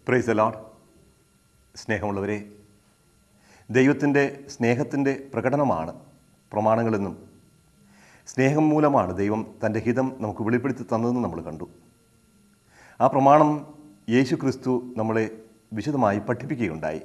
Praise the Lord. സ്നേഹമുള്ളവരെ, ദൈവത്തിൻ്റെ സ്നേഹത്തിൻ്റെ പ്രകടനമാണ് പ്രമാണങ്ങളെന്നും സ്നേഹം മൂലമാണ് ദൈവം തൻ്റെ ഹിതം നമുക്ക് വെളിപ്പെടുത്തി തന്നതെന്ന് നമ്മൾ കണ്ടു. ആ പ്രമാണം യേശു ക്രിസ്തു നമ്മളെ വിശദമായി പഠിപ്പിക്കുകയുണ്ടായി.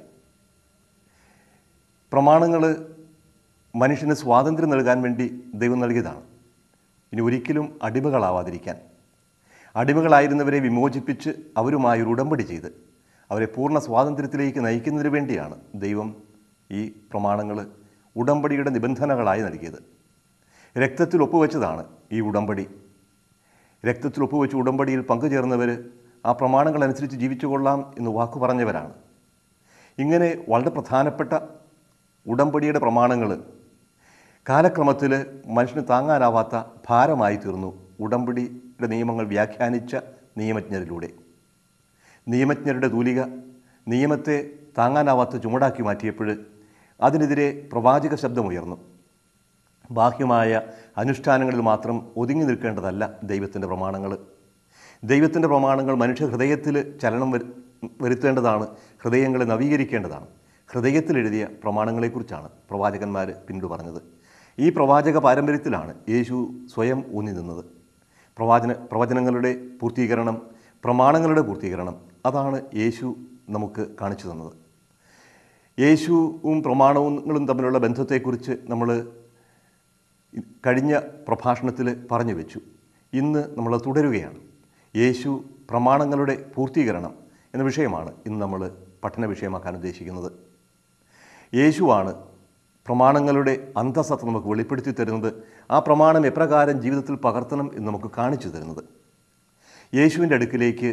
പ്രമാണങ്ങൾ മനുഷ്യന് സ്വാതന്ത്ര്യം നൽകാൻ വേണ്ടി ദൈവം നൽകിയതാണ്. ഇനി ഒരിക്കലും അടിമകളാവാതിരിക്കാൻ, അടിമകളായിരുന്നവരെ വിമോചിപ്പിച്ച് അവരുമായി ഉടമ്പടി ചെയ്ത് അവരെ പൂർണ്ണ സ്വാതന്ത്ര്യത്തിലേക്ക് നയിക്കുന്നതിന് വേണ്ടിയാണ് ദൈവം ഈ പ്രമാണങ്ങൾ ഉടമ്പടിയുടെ നിബന്ധനകളായി നൽകിയത്. രക്തത്തിൽ ഒപ്പുവെച്ചതാണ് ഈ ഉടമ്പടി. രക്തത്തിൽ ഒപ്പുവെച്ച് ഉടമ്പടിയിൽ പങ്കുചേർന്നവർ ആ പ്രമാണങ്ങളനുസരിച്ച് ജീവിച്ചു കൊള്ളാം എന്ന് വാക്കു പറഞ്ഞവരാണ്. ഇങ്ങനെ വളരെ പ്രധാനപ്പെട്ട ഉടമ്പടിയുടെ പ്രമാണങ്ങൾ കാലക്രമത്തിൽ മനുഷ്യന് താങ്ങാനാവാത്ത ഭാരമായി തീർന്നു ഉടമ്പടിയുടെ നിയമങ്ങൾ വ്യാഖ്യാനിച്ച നിയമജ്ഞരിലൂടെ. നിയമജ്ഞരുടെ തൂലിക നിയമത്തെ താങ്ങാനാവാത്ത ചുമടാക്കി മാറ്റിയപ്പോൾ അതിനെതിരെ പ്രവാചക ശബ്ദമുയർന്നു. ബാഹ്യമായ അനുഷ്ഠാനങ്ങളിൽ മാത്രം ഒതുങ്ങി നിൽക്കേണ്ടതല്ല ദൈവത്തിൻ്റെ പ്രമാണങ്ങൾ. ദൈവത്തിൻ്റെ പ്രമാണങ്ങൾ മനുഷ്യ ഹൃദയത്തിൽ ചലനം വരുത്തേണ്ടതാണ്, ഹൃദയങ്ങളെ നവീകരിക്കേണ്ടതാണ്. ഹൃദയത്തിലെഴുതിയ പ്രമാണങ്ങളെക്കുറിച്ചാണ് പ്രവാചകന്മാർ പിന്നീട് പറഞ്ഞത്. ഈ പ്രവാചക പാരമ്പര്യത്തിലാണ് യേശു സ്വയം ഊന്നി നിന്നത്. പ്രവചനങ്ങളുടെ പൂർത്തീകരണം, പ്രമാണങ്ങളുടെ പൂർത്തീകരണം, അതാണ് യേശു നമുക്ക് കാണിച്ചു തന്നത്. യേശുവും പ്രമാണങ്ങളും തമ്മിലുള്ള ബന്ധത്തെക്കുറിച്ച് നമ്മൾ കഴിഞ്ഞ പ്രഭാഷണത്തിൽ പറഞ്ഞു വെച്ചു. ഇന്ന് നമ്മൾ തുടരുകയാണ്. യേശു പ്രമാണങ്ങളുടെ പൂർത്തീകരണം എന്ന വിഷയമാണ് ഇന്ന് നമ്മൾ പഠന വിഷയമാക്കാൻ ഉദ്ദേശിക്കുന്നത്. യേശുവാണ് പ്രമാണങ്ങളുടെ അന്തസത്ത നമുക്ക് വെളിപ്പെടുത്തി തരുന്നത്. ആ പ്രമാണം എപ്രകാരം ജീവിതത്തിൽ പകർത്തണം എന്ന് നമുക്ക് കാണിച്ചു തരുന്നത്. യേശുവിൻ്റെ അടുക്കിലേക്ക്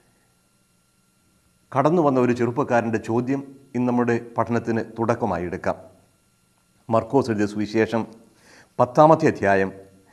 കടന്നു വന്ന ഒരു ചെറുപ്പക്കാരൻ്റെ ചോദ്യം ഇന്ന് നമ്മുടെ പഠനത്തിന് തുടക്കമായി എടുക്കാം. മർക്കോസ് എഴുതിയ സുവിശേഷം 10-ാമത്തെ അധ്യായം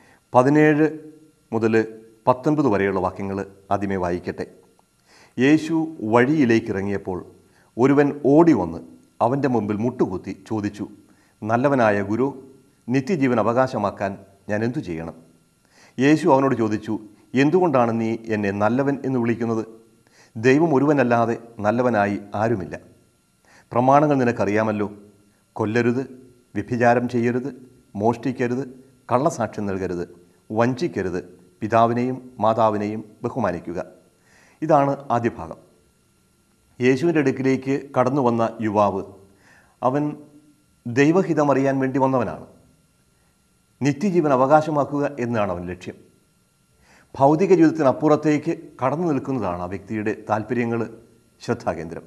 17 മുതൽ 19 വരെയുള്ള വാക്യങ്ങൾ ആദ്യമേ വായിക്കട്ടെ. യേശു വഴിയിലേക്ക് ഇറങ്ങിയപ്പോൾ ഒരുവൻ ഓടി വന്ന് അവൻ്റെ മുമ്പിൽ മുട്ടുകുത്തി ചോദിച്ചു, നല്ലവനായ ഗുരു, നിത്യജീവൻ അവകാശമാക്കാൻ ഞാൻ എന്തു ചെയ്യണം? യേശു അവനോട് ചോദിച്ചു, എന്തുകൊണ്ടാണ് നീ എന്നെ നല്ലവൻ എന്ന് വിളിക്കുന്നത്? ദൈവം ഒരുവനല്ലാതെ നല്ലവനായി ആരുമില്ല. പ്രമാണങ്ങൾ നിനക്കറിയാമല്ലോ. കൊല്ലരുത്, വ്യഭിചാരം ചെയ്യരുത്, മോഷ്ടിക്കരുത്, കള്ളസാക്ഷ്യം നൽകരുത്, വഞ്ചിക്കരുത്, പിതാവിനെയും മാതാവിനെയും ബഹുമാനിക്കുക. ഇതാണ് ആദ്യ ഭാഗം. യേശുവിൻ്റെ അടുക്കിലേക്ക് കടന്നു വന്ന യുവാവ്, അവൻ ദൈവഹിതം അറിയാൻ വേണ്ടി വന്നവനാണ്. നിത്യജീവൻ അവകാശമാക്കുക എന്നാണ് അവൻ ലക്ഷ്യം. ഭൗതിക ജീവിതത്തിനപ്പുറത്തേക്ക് കടന്നു നിൽക്കുന്നതാണ് ആ വ്യക്തിയുടെ താല്പര്യങ്ങൾ, ശ്രദ്ധാകേന്ദ്രം.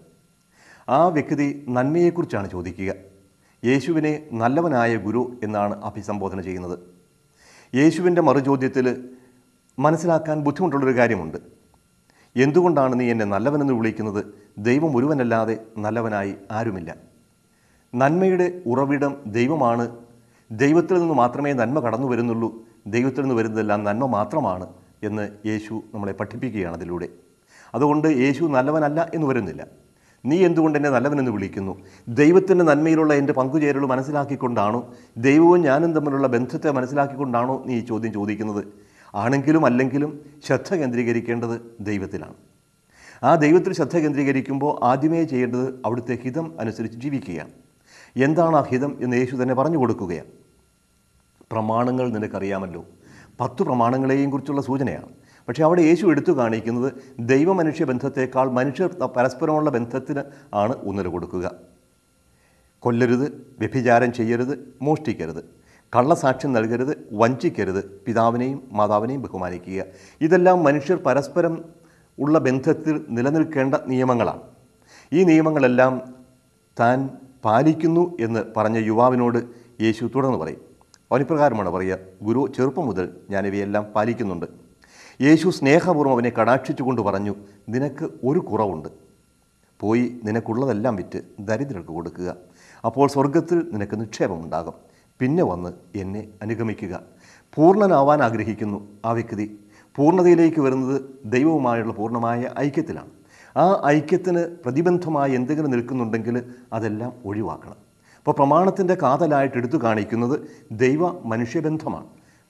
ആ വ്യക്തി നന്മയെക്കുറിച്ചാണ് ചോദിക്കുക. യേശുവിനെ നല്ലവനായ ഗുരു എന്നാണ് അഭിസംബോധന ചെയ്യുന്നത്. യേശുവിൻ്റെ മറുചോദ്യത്തിൽ മനസ്സിലാക്കാൻ ബുദ്ധിമുട്ടുള്ളൊരു കാര്യമുണ്ട്. എന്തുകൊണ്ടാണ് നീ എന്നെ നല്ലവനെന്ന് വിളിക്കുന്നത്? ദൈവം ഒരുവനല്ലാതെ നല്ലവനായി ആരുമില്ല. നന്മയുടെ ഉറവിടം ദൈവമാണ്. ദൈവത്തിൽ നിന്ന് മാത്രമേ നന്മ കടന്നു വരുന്നുള്ളൂ. ദൈവത്തിൽ നിന്ന് വരുന്നതെല്ലാം നന്മ മാത്രമാണ് എന്ന് യേശു നമ്മളെ പഠിപ്പിക്കുകയാണ് അതിലൂടെ. അതുകൊണ്ട് യേശു നല്ലവനല്ല എന്ന് വരുന്നില്ല. നീ എന്തുകൊണ്ട് എന്നെ നല്ലവനെന്ന് വിളിക്കുന്നു? ദൈവത്തിൻ്റെ നന്മയിലുള്ള എൻ്റെ പങ്കുചേരൽ മനസ്സിലാക്കിക്കൊണ്ടാണോ, ദൈവവും ഞാനും തമ്മിലുള്ള ബന്ധത്തെ മനസ്സിലാക്കിക്കൊണ്ടാണോ നീ ഈ ചോദ്യം ചോദിക്കുന്നത്? ആണെങ്കിലും അല്ലെങ്കിലും ശ്രദ്ധ കേന്ദ്രീകരിക്കേണ്ടത് ദൈവത്തിലാണ്. ആ ദൈവത്തിൽ ശ്രദ്ധ കേന്ദ്രീകരിക്കുമ്പോൾ ആദ്യമേ ചെയ്യേണ്ടത് അവിടുത്തെ ഹിതം അനുസരിച്ച് ജീവിക്കുകയാണ്. എന്താണ് ആ ഹിതം എന്ന് യേശു തന്നെ പറഞ്ഞു കൊടുക്കുകയാണ്. പ്രമാണങ്ങൾ നിനക്കറിയാമല്ലോ. 10 പ്രമാണങ്ങളെയും കുറിച്ചുള്ള സൂചനയാണ്. പക്ഷേ അവിടെ യേശു എടുത്തു കാണിക്കുന്നത് ദൈവ മനുഷ്യ ബന്ധത്തേക്കാൾ മനുഷ്യർ പരസ്പരമുള്ള ബന്ധത്തിന് ആണ് ഊന്നൽ കൊടുക്കുക. കൊല്ലരുത്, വ്യഭിചാരം ചെയ്യരുത്, മോഷ്ടിക്കരുത്, കള്ളസാക്ഷ്യം നൽകരുത്, വഞ്ചിക്കരുത്, പിതാവിനെയും മാതാവിനെയും ബഹുമാനിക്കുക. ഇതെല്ലാം മനുഷ്യർ പരസ്പരം ഉള്ള ബന്ധത്തിൽ നിലനിൽക്കേണ്ട നിയമങ്ങളാണ്. ഈ നിയമങ്ങളെല്ലാം താൻ പാലിക്കുന്നു എന്ന് പറഞ്ഞ യുവാവിനോട് യേശു തുടർന്ന് പറയും. അവനിപ്രകാരമാണ് പറയുക, ഗുരു, ചെറുപ്പം മുതൽ ഞാനിവയെല്ലാം പാലിക്കുന്നുണ്ട്. യേശു സ്നേഹപൂർവ്വം അവനെ കടാക്ഷിച്ചുകൊണ്ട് പറഞ്ഞു, നിനക്ക് ഒരു കുറവുണ്ട്. പോയി നിനക്കുള്ളതെല്ലാം വിറ്റ് ദരിദ്രർക്ക് കൊടുക്കുക. അപ്പോൾ സ്വർഗത്തിൽ നിനക്ക് നിക്ഷേപമുണ്ടാകും. പിന്നെ വന്ന് എന്നെ അനുഗമിക്കുക. പൂർണ്ണനാവാൻ ആഗ്രഹിക്കുന്നു ആ വ്യക്തി. പൂർണ്ണതയിലേക്ക് വരുന്നത് ദൈവവുമായുള്ള പൂർണ്ണമായ ഐക്യത്തിലാണ്. ആ ഐക്യത്തിന് പ്രതിബന്ധമായി എന്തെങ്കിലും നിൽക്കുന്നുണ്ടെങ്കിൽ അതെല്ലാം ഒഴിവാക്കണം. അപ്പോൾ പ്രമാണത്തിൻ്റെ കാതലായിട്ട് എടുത്തു കാണിക്കുന്നത് ദൈവ മനുഷ്യബന്ധമാണ്.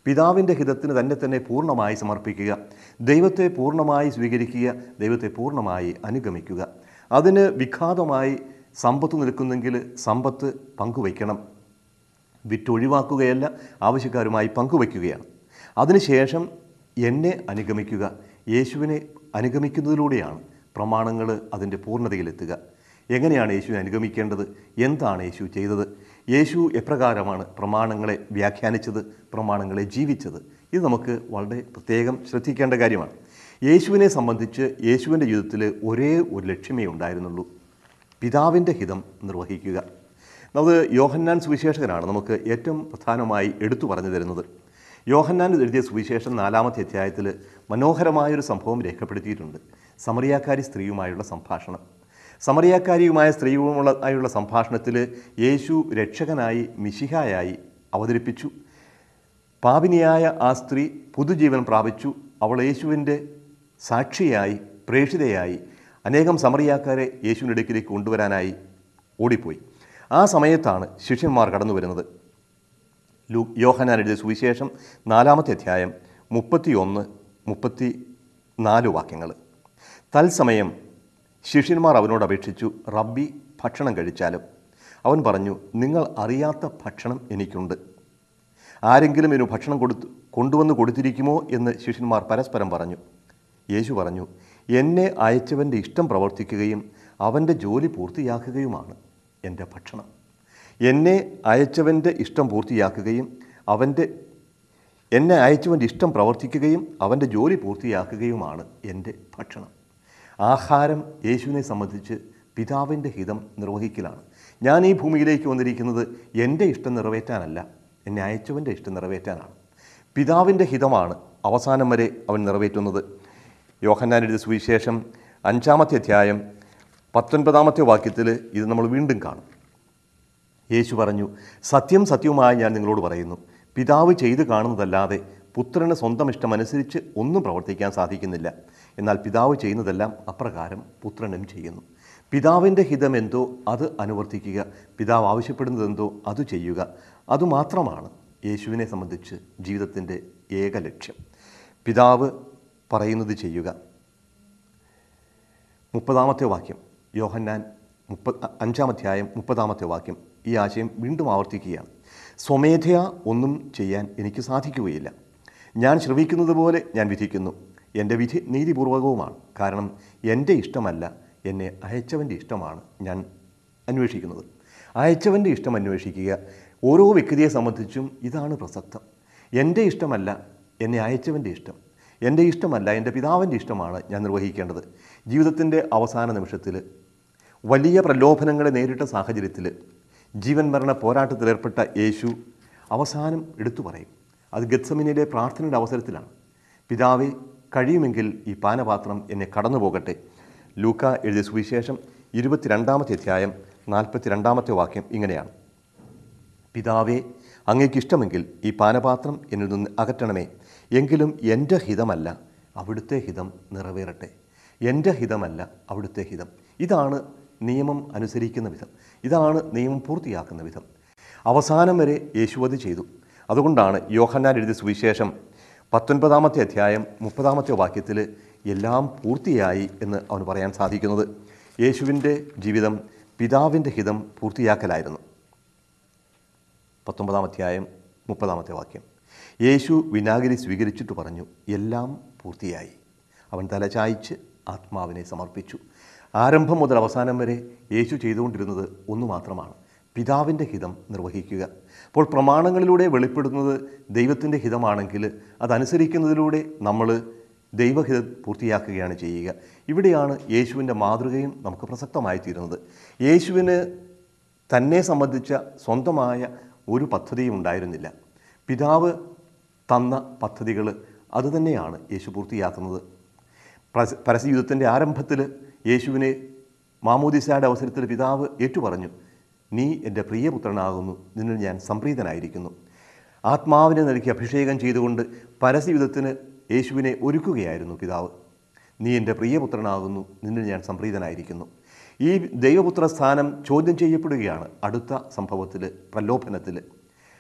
പിതാവിൻ്റെ ഹിതത്തിന് തന്നെ പൂർണ്ണമായി സമർപ്പിക്കുക, ദൈവത്തെ പൂർണ്ണമായി സ്വീകരിക്കുക, ദൈവത്തെ പൂർണ്ണമായി അനുഗമിക്കുക. അതിന് വിഘാതമായി സമ്പത്ത് നിൽക്കുന്നെങ്കിൽ സമ്പത്ത് പങ്കുവയ്ക്കണം. വിറ്റൊഴിവാക്കുകയല്ല, ആവശ്യക്കാരുമായി പങ്കുവയ്ക്കുകയാണ്. അതിനുശേഷം എന്നെ അനുഗമിക്കുക. യേശുവിനെ അനുഗമിക്കുന്നതിലൂടെയാണ് പ്രമാണങ്ങൾ അതിൻ്റെ പൂർണ്ണതയിലെത്തുക. എങ്ങനെയാണ് യേശുവിനെ അനുഗമിക്കേണ്ടത്? എന്താണ് യേശു ചെയ്തത്? യേശു എപ്രകാരമാണ് പ്രമാണങ്ങളെ വ്യാഖ്യാനിച്ചത്, പ്രമാണങ്ങളെ ജീവിച്ചത്? ഇത് നമുക്ക് വളരെ പ്രത്യേകം ശ്രദ്ധിക്കേണ്ട കാര്യമാണ്. യേശുവിനെ സംബന്ധിച്ച് യേശുവിൻ്റെ ജീവിതത്തിൽ ഒരേ ഒരു ലക്ഷ്യമേ ഉണ്ടായിരുന്നുള്ളൂ: പിതാവിൻ്റെ ഹിതം നിർവഹിക്കുക. അത് യോഹന്നാൻ സുവിശേഷകനാണ് നമുക്ക് ഏറ്റവും പ്രധാനമായി എടുത്തു പറഞ്ഞു തരുന്നത്. യോഹന്നാൻ എഴുതിയ സുവിശേഷം 4-ാമത്തെ അധ്യായത്തിൽ മനോഹരമായൊരു സംഭവം രേഖപ്പെടുത്തിയിട്ടുണ്ട്. സമറിയാക്കാരി സ്ത്രീയുമായുള്ള സംഭാഷണം. സമറിയാക്കാരിയുമായ സ്ത്രീയുമായുള്ള സംഭാഷണത്തിൽ യേശു രക്ഷകനായി, മിശിഹായായി അവതരിപ്പിച്ചു. പാപിനിയായ ആ സ്ത്രീ പുതുജീവൻ പ്രാപിച്ചു. അവൾ യേശുവിൻ്റെ സാക്ഷിയായി, പ്രേക്ഷിതയായി അനേകം സമറിയാക്കാരെ യേശുവിൻ്റെ അടുക്കിലേക്ക് കൊണ്ടുവരാനായി ഓടിപ്പോയി. ആ സമയത്താണ് ശിഷ്യന്മാർ കടന്നു വരുന്നത്. യോഹന്നാൻ എഴുതിയ സുവിശേഷം 4-ാമത്തെ അധ്യായം 31-34 വാക്യങ്ങൾ. തത്സമയം ശിഷ്യന്മാർ അവനോട് അപേക്ഷിച്ചു, റബ്ബി, ഭക്ഷണം കഴിച്ചാലും. അവൻ പറഞ്ഞു, നിങ്ങൾ അറിയാത്ത ഭക്ഷണം എനിക്കുണ്ട്. ആരെങ്കിലും ഇതിന് ഭക്ഷണം കൊണ്ടുവന്ന് കൊടുത്തിരിക്കുമോ എന്ന് ശിഷ്യന്മാർ പരസ്പരം പറഞ്ഞു. യേശു പറഞ്ഞു, എന്നെ അയച്ചവൻ്റെ ഇഷ്ടം പ്രവർത്തിക്കുകയും അവൻ്റെ ജോലി പൂർത്തിയാക്കുകയുമാണ് എൻ്റെ ഭക്ഷണം. എന്നെ അയച്ചവൻ്റെ ഇഷ്ടം പൂർത്തിയാക്കുകയും എന്നെ അയച്ചവൻ്റെ ഇഷ്ടം പ്രവർത്തിക്കുകയും അവൻ്റെ ജോലി പൂർത്തിയാക്കുകയുമാണ് എൻ്റെ ഭക്ഷണം. ആഹാരം യേശുവിനെ സംബന്ധിച്ച് പിതാവിൻ്റെ ഹിതം നിർവഹിക്കലാണ്. ഞാൻ ഈ ഭൂമിയിലേക്ക് വന്നിരിക്കുന്നത് എൻ്റെ ഇഷ്ടം നിറവേറ്റാനല്ല, എന്നെ അയച്ചവൻ്റെ ഇഷ്ടം നിറവേറ്റാനാണ്. പിതാവിൻ്റെ ഹിതമാണ് അവസാനം വരെ അവൻ നിറവേറ്റുന്നത്. യോഹന്നാൻ എഴുതിയ സുവിശേഷം 5-ാമത്തെ അധ്യായം 19-ാമത്തെ വാക്യത്തിൽ ഇത് നമ്മൾ വീണ്ടും കാണും. യേശു പറഞ്ഞു, സത്യം സത്യവുമായി ഞാൻ നിങ്ങളോട് പറയുന്നു, പിതാവ് ചെയ്ത് കാണുന്നതല്ലാതെ പുത്രന് സ്വന്തം ഇഷ്ടമനുസരിച്ച് ഒന്നും പ്രവർത്തിക്കാൻ സാധിക്കുന്നില്ല. എന്നാൽ പിതാവ് ചെയ്യുന്നതെല്ലാം അപ്രകാരം പുത്രനും ചെയ്യുന്നു. പിതാവിൻ്റെ ഹിതം എന്തോ അത് അനുവർത്തിക്കുക, പിതാവ് ആവശ്യപ്പെടുന്നതെന്തോ അത് ചെയ്യുക. അതുമാത്രമാണ് യേശുവിനെ സംബന്ധിച്ച് ജീവിതത്തിൻ്റെ ഏക ലക്ഷ്യം. പിതാവ് പറയുന്നത് ചെയ്യുക. 30-ാമത്തെ വാക്യം, യോഹന്നാൻ 5-ാം അധ്യായം 30-ാമത്തെ വാക്യം ഈ ആശയം വീണ്ടും ആവർത്തിക്കുകയാണ്. സ്വമേധയാ ഒന്നും ചെയ്യാൻ എനിക്ക് സാധിക്കുകയില്ല. ഞാൻ ശ്രവിക്കുന്നത് പോലെ ഞാൻ വിധിക്കുന്നു. എൻ്റെ വിധി നീതിപൂർവകവുമാണ്. കാരണം എൻ്റെ ഇഷ്ടമല്ല, എന്നെ അയച്ചവൻ്റെ ഇഷ്ടമാണ് ഞാൻ അന്വേഷിക്കുന്നത്. അയച്ചവൻ്റെ ഇഷ്ടം അന്വേഷിക്കുക. ഓരോ വ്യക്തിയെ സംബന്ധിച്ചും ഇതാണ് പ്രസക്തം. എൻ്റെ ഇഷ്ടമല്ല, എന്നെ അയച്ചവൻ്റെ ഇഷ്ടം. എൻ്റെ ഇഷ്ടമല്ല, എൻ്റെ പിതാവിൻ്റെ ഇഷ്ടമാണ് ഞാൻ നിർവഹിക്കേണ്ടത്. ജീവിതത്തിൻ്റെ അവസാന നിമിഷത്തിൽ വലിയ പ്രലോഭനങ്ങളെ നേരിട്ട സാഹചര്യത്തിൽ ജീവൻ മരണ പോരാട്ടത്തിലേർപ്പെട്ട യേശു അവസാനം എടുത്തു പറയും. അത് ഗത്സമനിയിലെ പ്രാർത്ഥനയുടെ അവസരത്തിലാണ്. പിതാവേ, കഴിയുമെങ്കിൽ ഈ പാനപാത്രം എന്നെ കടന്നു പോകട്ടെ. ലൂക്ക എഴുതിയ സുവിശേഷം 22-ാമത്തെ അധ്യായം 42-ാമത്തെ വാക്യം ഇങ്ങനെയാണ്: പിതാവേ, അങ്ങേക്ക് ഇഷ്ടമെങ്കിൽ ഈ പാനപാത്രം എന്നിൽ നിന്ന് അകറ്റണമേ. എങ്കിലും എൻ്റെ ഹിതമല്ല, അവിടുത്തെ ഹിതം നിറവേറട്ടെ. എൻ്റെ ഹിതമല്ല, അവിടുത്തെ ഹിതം. ഇതാണ് നിയമം അനുസരിക്കുന്ന വിധം. ഇതാണ് നിയമം പൂർത്തിയാക്കുന്ന വിധം. അവസാനം വരെ യേശു അത് ചെയ്തു. അതുകൊണ്ടാണ് യോഹന്നാൻ എഴുതിയ സുവിശേഷം 19-ാമത്തെ അധ്യായം 30-ാമത്തെ വാക്യത്തിൽ എല്ലാം പൂർത്തിയായി എന്ന് അവന് പറയാൻ സാധിക്കുന്നത്. യേശുവിൻ്റെ ജീവിതം പിതാവിൻ്റെ ഹിതം പൂർത്തിയാക്കലായിരുന്നു. 19-ാം അധ്യായം 30-ാമത്തെ വാക്യം, യേശു വിനാഗിരി സ്വീകരിച്ചിട്ട് പറഞ്ഞു, എല്ലാം പൂർത്തിയായി. അവൻ തലചായ്ച്ച് ആത്മാവിനെ സമർപ്പിച്ചു. ആരംഭം മുതൽ അവസാനം വരെ യേശു ചെയ്തുകൊണ്ടിരുന്നത് ഒന്നു മാത്രമാണ്: പിതാവിൻ്റെ ഹിതം നിർവഹിക്കുക. അപ്പോൾ പ്രമാണങ്ങളിലൂടെ വെളിപ്പെടുന്നത് ദൈവത്തിൻ്റെ ഹിതമാണെങ്കിൽ അതനുസരിക്കുന്നതിലൂടെ നമ്മൾ ദൈവഹിതം പൂർത്തിയാക്കുകയാണ് ചെയ്യുക. ഇവിടെയാണ് യേശുവിൻ്റെ മാതൃകയും നമുക്ക് പ്രസക്തമായി തീരുന്നത്. യേശുവിന് തന്നെ സംബന്ധിച്ച സ്വന്തമായ ഒരു പദ്ധതിയും ഉണ്ടായിരുന്നില്ല. പിതാവ് തന്ന പദ്ധതികൾ അതുതന്നെയാണ് യേശു പൂർത്തിയാക്കുന്നത്. പരസ്യയുദ്ധത്തിൻ്റെ ആരംഭത്തിൽ യേശുവിനെ മാമോദിസയുടെ അവസരത്തിൽ പിതാവ് ഏറ്റുപറഞ്ഞു, നീ എൻ്റെ പ്രിയപുത്രനാകുന്നു, നിന്നിൽ ഞാൻ സംപ്രീതനായിരിക്കുന്നു. ആത്മാവിനെ നൽകി അഭിഷേകം ചെയ്തുകൊണ്ട് പരസ്യയുദ്ധത്തിന് യേശുവിനെ ഒരുക്കുകയായിരുന്നു പിതാവ്. നീ എൻ്റെ പ്രിയപുത്രനാകുന്നു, നിന്നിൽ ഞാൻ സംപ്രീതനായിരിക്കുന്നു. ഈ ദൈവപുത്ര സ്ഥാനം ചോദ്യം ചെയ്യപ്പെടുകയാണ് അടുത്ത സംഭവത്തിൽ, പ്രലോഭനത്തിൽ.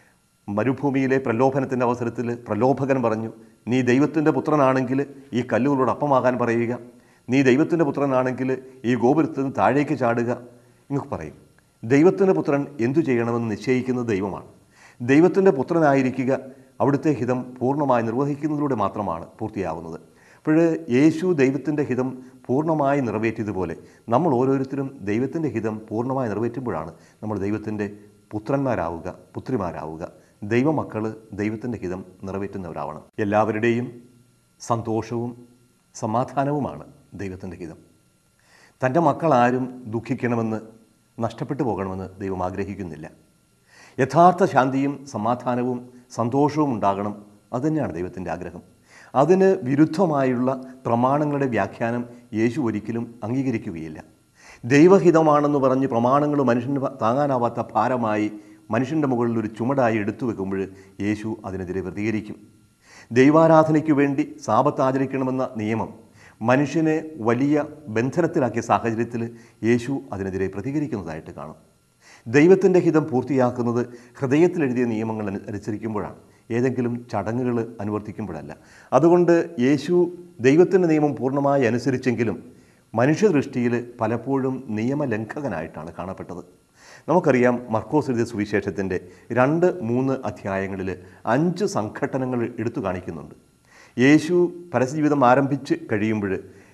മരുഭൂമിയിലെ പ്രലോഭനത്തിൻ്റെ അവസരത്തിൽ പ്രലോഭകൻ പറഞ്ഞു, നീ ദൈവത്തിൻ്റെ പുത്രനാണെങ്കിൽ ഈ കല്ലുകളോട് അപ്പമാകാൻ പറയുക, നീ ദൈവത്തിൻ്റെ പുത്രനാണെങ്കിൽ ഈ ഗോപുരത്തിൽ നിന്ന് താഴേക്ക് ചാടുക എന്നൊക്കെ പറയും. ദൈവത്തിൻ്റെ പുത്രൻ എന്തു ചെയ്യണമെന്ന് നിശ്ചയിക്കുന്നത് ദൈവമാണ്. ദൈവത്തിൻ്റെ പുത്രനായിരിക്കുക അവിടുത്തെ ഹിതം പൂർണ്ണമായി നിർവഹിക്കുന്നതിലൂടെ മാത്രമാണ് പൂർത്തിയാകുന്നത്. അപ്പോൾ യേശു ദൈവത്തിൻ്റെ ഹിതം പൂർണ്ണമായി നിറവേറ്റിയതുപോലെ നമ്മൾ ഓരോരുത്തരും ദൈവത്തിൻ്റെ ഹിതം പൂർണ്ണമായി നിറവേറ്റുമ്പോഴാണ് നമ്മൾ ദൈവത്തിൻ്റെ പുത്രന്മാരാവുക, പുത്രിമാരാവുക. ദൈവമക്കൾ ദൈവത്തിൻ്റെ ഹിതം നിറവേറ്റുന്നവരാവണം. എല്ലാവരുടെയും സന്തോഷവും സമാധാനവുമാണ് ദൈവത്തിൻ്റെ ഹിതം. തൻ്റെ മക്കളാരും ദുഃഖിക്കണമെന്ന്, നഷ്ടപ്പെട്ടു പോകണമെന്ന് ദൈവം ആഗ്രഹിക്കുന്നില്ല. യഥാർത്ഥ ശാന്തിയും സമാധാനവും സന്തോഷവും ഉണ്ടാകണം. അതുതന്നെയാണ് ദൈവത്തിൻ്റെ ആഗ്രഹം. അതിന് വിരുദ്ധമായുള്ള പ്രമാണങ്ങളുടെ വ്യാഖ്യാനം യേശു ഒരിക്കലും അംഗീകരിക്കുകയില്ല. ദൈവഹിതമാണെന്ന് പറഞ്ഞ് പ്രമാണങ്ങൾ മനുഷ്യന് താങ്ങാനാവാത്ത ഭാരമായി മനുഷ്യൻ്റെ മുകളിൽ ഒരു ചുമടായി എടുത്തു വെക്കുമ്പോൾ യേശു അതിനെതിരെ പ്രതികരിക്കും. ദൈവാരാധനയ്ക്ക് വേണ്ടി സാബത്ത് ആചരിക്കണമെന്ന നിയമം മനുഷ്യനെ വലിയ ബന്ധനത്തിലാക്കിയ സാഹചര്യത്തിൽ യേശു അതിനെതിരെ പ്രതികരിക്കുന്നതായിട്ട് കാണും. ദൈവത്തിൻ്റെ ഹിതം പൂർത്തിയാക്കുന്നത് ഹൃദയത്തിലെഴുതിയ നിയമങ്ങൾ അനുസരിക്കുമ്പോഴാണ്, ഏതെങ്കിലും ചടങ്ങുകൾ അനുവർത്തിക്കുമ്പോഴല്ല. അതുകൊണ്ട് യേശു ദൈവത്തിൻ്റെ നിയമം പൂർണ്ണമായി അനുസരിച്ചെങ്കിലും മനുഷ്യദൃഷ്ടിയിൽ പലപ്പോഴും നിയമലംഘകനായിട്ടാണ് കാണപ്പെട്ടത്. നമുക്കറിയാം, മർക്കോസ് എഴുതിയ സുവിശേഷത്തിൻ്റെ 2-3 അധ്യായങ്ങളിൽ 5 സംഘട്ടനങ്ങൾ എടുത്തു കാണിക്കുന്നുണ്ട്. യേശു പരസ്യജീവിതം ആരംഭിച്ച് കഴിയുമ്പോൾ,